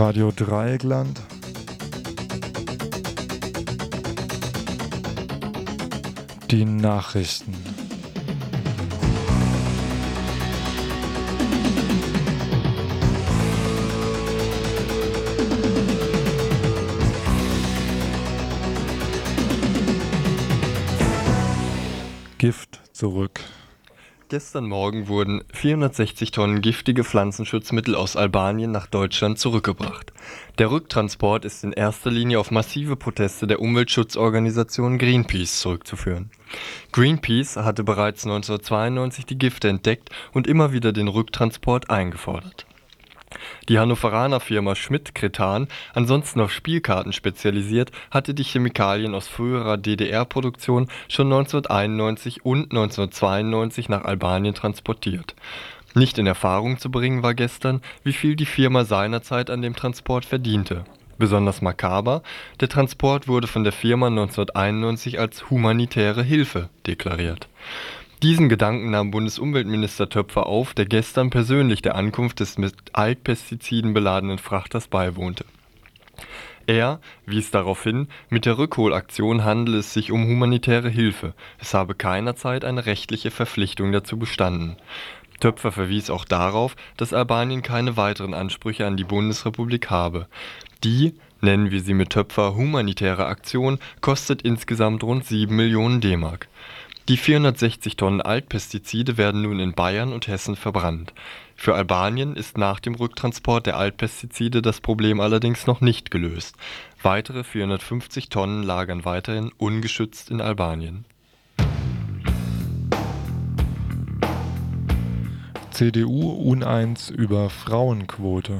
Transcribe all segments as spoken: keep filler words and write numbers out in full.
Radio Dreieckland. Die Nachrichten. Gift zurück. Gestern Morgen wurden vierhundertsechzig Tonnen giftige Pflanzenschutzmittel aus Albanien nach Deutschland zurückgebracht. Der Rücktransport ist in erster Linie auf massive Proteste der Umweltschutzorganisation Greenpeace zurückzuführen. Greenpeace hatte bereits neunzehnhundertzweiundneunzig die Gifte entdeckt und immer wieder den Rücktransport eingefordert. Die Hannoveraner Firma Schmidt-Kretan, ansonsten auf Spielkarten spezialisiert, hatte die Chemikalien aus früherer D D R-Produktion schon neunzehnhunderteinundneunzig und neunzehnhundertzweiundneunzig nach Albanien transportiert. Nicht in Erfahrung zu bringen war gestern, wie viel die Firma seinerzeit an dem Transport verdiente. Besonders makaber, der Transport wurde von der Firma neunzehnhunderteinundneunzig als humanitäre Hilfe deklariert. Diesen Gedanken nahm Bundesumweltminister Töpfer auf, der gestern persönlich der Ankunft des mit Altpestiziden beladenen Frachters beiwohnte. Er wies darauf hin, mit der Rückholaktion handele es sich um humanitäre Hilfe, es habe keinerzeit eine rechtliche Verpflichtung dazu bestanden. Töpfer verwies auch darauf, dass Albanien keine weiteren Ansprüche an die Bundesrepublik habe. Die, nennen wir sie mit Töpfer humanitäre Aktion, kostet insgesamt rund sieben Millionen D-Mark. Die vierhundertsechzig Tonnen Altpestizide werden nun in Bayern und Hessen verbrannt. Für Albanien ist nach dem Rücktransport der Altpestizide das Problem allerdings noch nicht gelöst. Weitere vierhundertfünfzig Tonnen lagern weiterhin ungeschützt in Albanien. C D U uneins über Frauenquote.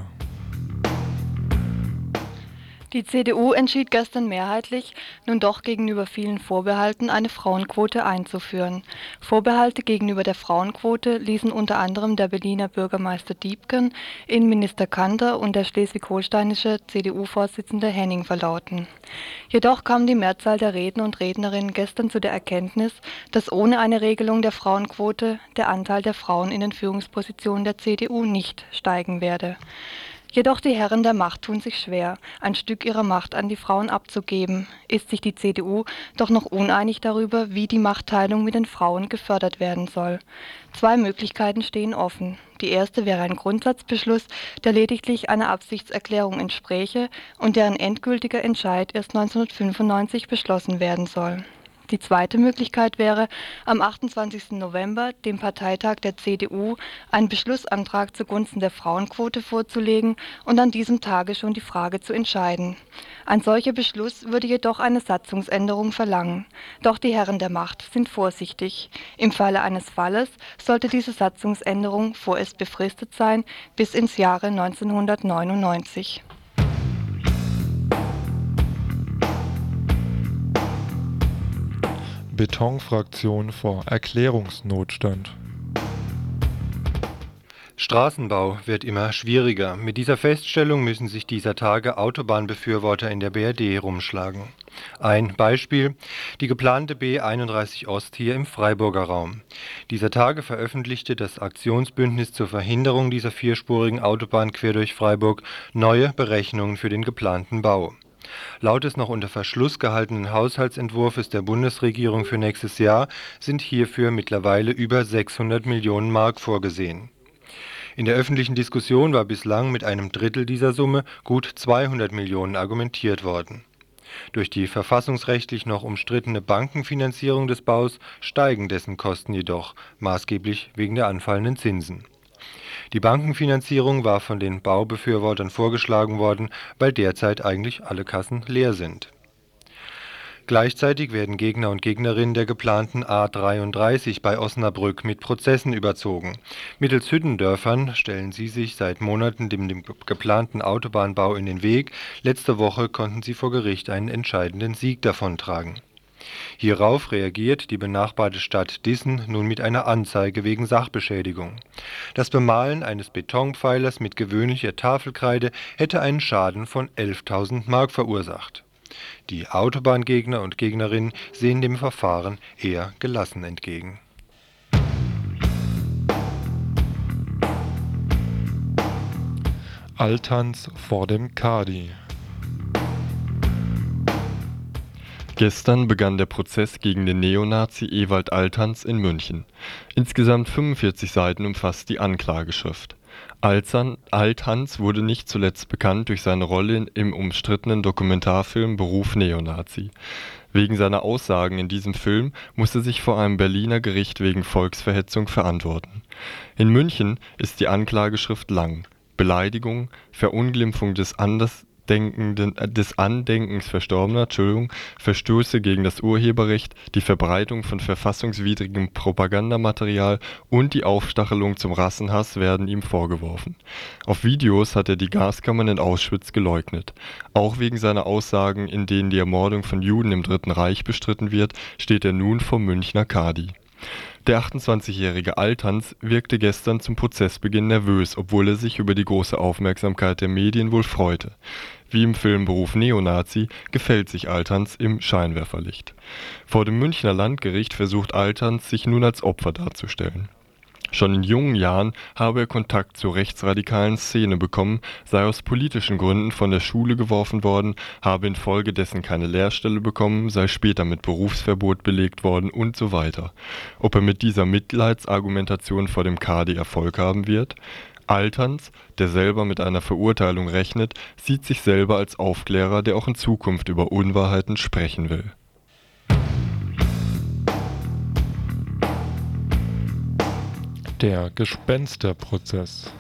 Die C D U entschied gestern mehrheitlich, nun doch gegenüber vielen Vorbehalten eine Frauenquote einzuführen. Vorbehalte gegenüber der Frauenquote ließen unter anderem der Berliner Bürgermeister Diepgen, Innenminister Kanter und der schleswig-holsteinische C D U-Vorsitzende Henning verlauten. Jedoch kam die Mehrzahl der Redner und Rednerinnen gestern zu der Erkenntnis, dass ohne eine Regelung der Frauenquote der Anteil der Frauen in den Führungspositionen der C D U nicht steigen werde. Jedoch die Herren der Macht tun sich schwer, ein Stück ihrer Macht an die Frauen abzugeben. Ist sich die C D U doch noch uneinig darüber, wie die Machtteilung mit den Frauen gefördert werden soll. Zwei Möglichkeiten stehen offen. Die erste wäre ein Grundsatzbeschluss, der lediglich einer Absichtserklärung entspräche und deren endgültiger Entscheid erst neunzehnhundertfünfundneunzig beschlossen werden soll. Die zweite Möglichkeit wäre, am achtundzwanzigsten November, dem Parteitag der C D U, einen Beschlussantrag zugunsten der Frauenquote vorzulegen und an diesem Tage schon die Frage zu entscheiden. Ein solcher Beschluss würde jedoch eine Satzungsänderung verlangen. Doch die Herren der Macht sind vorsichtig. Im Falle eines Falles sollte diese Satzungsänderung vorerst befristet sein bis ins Jahre neunzehnhundertneunundneunzig. Betonfraktion vor Erklärungsnotstand. Straßenbau wird immer schwieriger. Mit dieser Feststellung müssen sich dieser Tage Autobahnbefürworter in der B R D rumschlagen. Ein Beispiel: die geplante B einunddreißig Ost hier im Freiburger Raum. Dieser Tage veröffentlichte das Aktionsbündnis zur Verhinderung dieser vierspurigen Autobahn quer durch Freiburg neue Berechnungen für den geplanten Bau. Laut des noch unter Verschluss gehaltenen Haushaltsentwurfs der Bundesregierung für nächstes Jahr sind hierfür mittlerweile über sechshundert Millionen Mark vorgesehen. In der öffentlichen Diskussion war bislang mit einem Drittel dieser Summe, gut zweihundert Millionen, argumentiert worden. Durch die verfassungsrechtlich noch umstrittene Bankenfinanzierung des Baus steigen dessen Kosten jedoch, maßgeblich wegen der anfallenden Zinsen. Die Bankenfinanzierung war von den Baubefürwortern vorgeschlagen worden, weil derzeit eigentlich alle Kassen leer sind. Gleichzeitig werden Gegner und Gegnerinnen der geplanten A dreiunddreißig bei Osnabrück mit Prozessen überzogen. Mittels Hüttendörfern stellen sie sich seit Monaten dem, dem geplanten Autobahnbau in den Weg. Letzte Woche konnten sie vor Gericht einen entscheidenden Sieg davontragen. Hierauf reagiert die benachbarte Stadt Dissen nun mit einer Anzeige wegen Sachbeschädigung. Das Bemalen eines Betonpfeilers mit gewöhnlicher Tafelkreide hätte einen Schaden von elftausend Mark verursacht. Die Autobahngegner und Gegnerinnen sehen dem Verfahren eher gelassen entgegen. Altanz vor dem Kadi. Gestern begann der Prozess gegen den Neonazi Ewald Altanz in München. Insgesamt fünfundvierzig Seiten umfasst die Anklageschrift. Altanz wurde nicht zuletzt bekannt durch seine Rolle im umstrittenen Dokumentarfilm Beruf Neonazi. Wegen seiner Aussagen in diesem Film muss er sich vor einem Berliner Gericht wegen Volksverhetzung verantworten. In München ist die Anklageschrift lang: Beleidigung, Verunglimpfung des Andersdenkenden, des Andenkens Verstorbener, Entschuldigung, Verstöße gegen das Urheberrecht, die Verbreitung von verfassungswidrigem Propagandamaterial und die Aufstachelung zum Rassenhass werden ihm vorgeworfen. Auf Videos hat er die Gaskammern in Auschwitz geleugnet. Auch wegen seiner Aussagen, in denen die Ermordung von Juden im Dritten Reich bestritten wird, steht er nun vor Münchner Kadi. Der achtundzwanzigjährige Altanz wirkte gestern zum Prozessbeginn nervös, obwohl er sich über die große Aufmerksamkeit der Medien wohl freute. Wie im Film Beruf Neonazi gefällt sich Altanz im Scheinwerferlicht. Vor dem Münchner Landgericht versucht Altanz, sich nun als Opfer darzustellen. Schon in jungen Jahren habe er Kontakt zur rechtsradikalen Szene bekommen, sei aus politischen Gründen von der Schule geworfen worden, habe infolgedessen keine Lehrstelle bekommen, sei später mit Berufsverbot belegt worden und so weiter. Ob er mit dieser Mitleidsargumentation vor dem Kadi Erfolg haben wird? Altanz, der selber mit einer Verurteilung rechnet, sieht sich selber als Aufklärer, der auch in Zukunft über Unwahrheiten sprechen will. Der Gespensterprozess.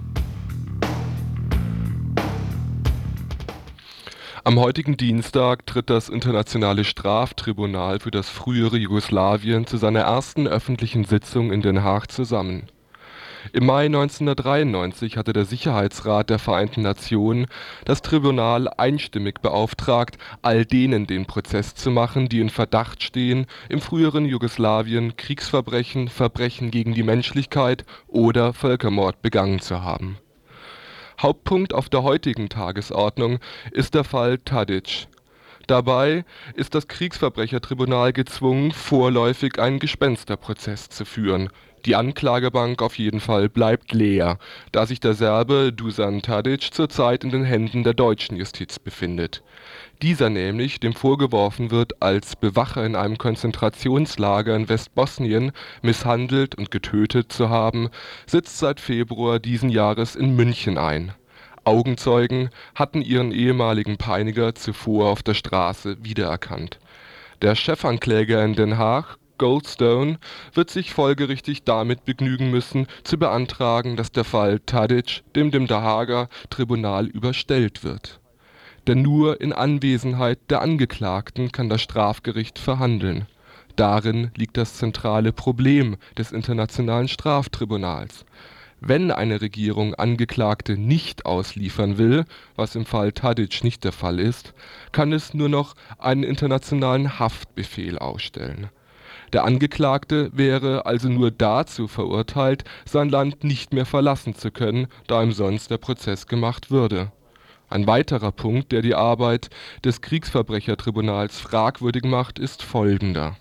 Am heutigen Dienstag tritt das Internationale Straftribunal für das frühere Jugoslawien zu seiner ersten öffentlichen Sitzung in Den Haag zusammen. Im Mai neunzehnhundertdreiundneunzig hatte der Sicherheitsrat der Vereinten Nationen das Tribunal einstimmig beauftragt, all denen den Prozess zu machen, die in Verdacht stehen, im früheren Jugoslawien Kriegsverbrechen, Verbrechen gegen die Menschlichkeit oder Völkermord begangen zu haben. Hauptpunkt auf der heutigen Tagesordnung ist der Fall Tadić. Dabei ist das Kriegsverbrechertribunal gezwungen, vorläufig einen Gespensterprozess zu führen. Die Anklagebank auf jeden Fall bleibt leer, da sich der Serbe Dusan Tadić zurzeit in den Händen der deutschen Justiz befindet. Dieser nämlich, dem vorgeworfen wird, als Bewacher in einem Konzentrationslager in Westbosnien misshandelt und getötet zu haben, sitzt seit Februar diesen Jahres in München ein. Augenzeugen hatten ihren ehemaligen Peiniger zuvor auf der Straße wiedererkannt. Der Chefankläger in Den Haag, Goldstone, wird sich folgerichtig damit begnügen müssen, zu beantragen, dass der Fall Tadić dem dem Haager Tribunal überstellt wird. Denn nur in Anwesenheit der Angeklagten kann das Strafgericht verhandeln. Darin liegt das zentrale Problem des Internationalen Straftribunals. Wenn eine Regierung Angeklagte nicht ausliefern will, was im Fall Tadić nicht der Fall ist, kann es nur noch einen internationalen Haftbefehl ausstellen. Der Angeklagte wäre also nur dazu verurteilt, sein Land nicht mehr verlassen zu können, da ihm sonst der Prozess gemacht würde. Ein weiterer Punkt, der die Arbeit des Kriegsverbrechertribunals fragwürdig macht, ist folgender.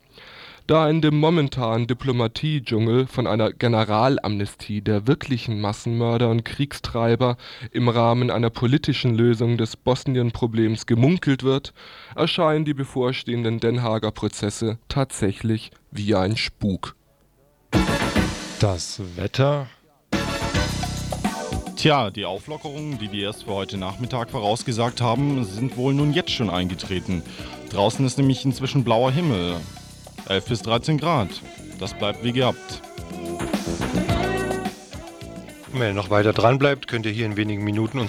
Da in dem momentanen Diplomatie-Dschungel von einer Generalamnestie der wirklichen Massenmörder und Kriegstreiber im Rahmen einer politischen Lösung des Bosnien-Problems gemunkelt wird, erscheinen die bevorstehenden Den Haager Prozesse tatsächlich wie ein Spuk. Das Wetter. Tja, die Auflockerungen, die wir erst für heute Nachmittag vorausgesagt haben, sind wohl nun jetzt schon eingetreten. Draußen ist nämlich inzwischen blauer Himmel. elf bis dreizehn Grad. Das bleibt wie gehabt. Wenn ihr noch weiter dran bleibt, könnt ihr hier in wenigen Minuten uns